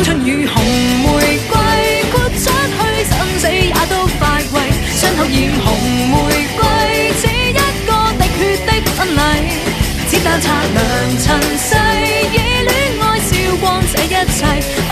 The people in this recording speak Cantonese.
春與紅玫瑰，豁出去生死也都快慰。傷口染紅玫瑰，只一個滴血的婚禮。只單擦亮塵世，以戀愛笑光這一切。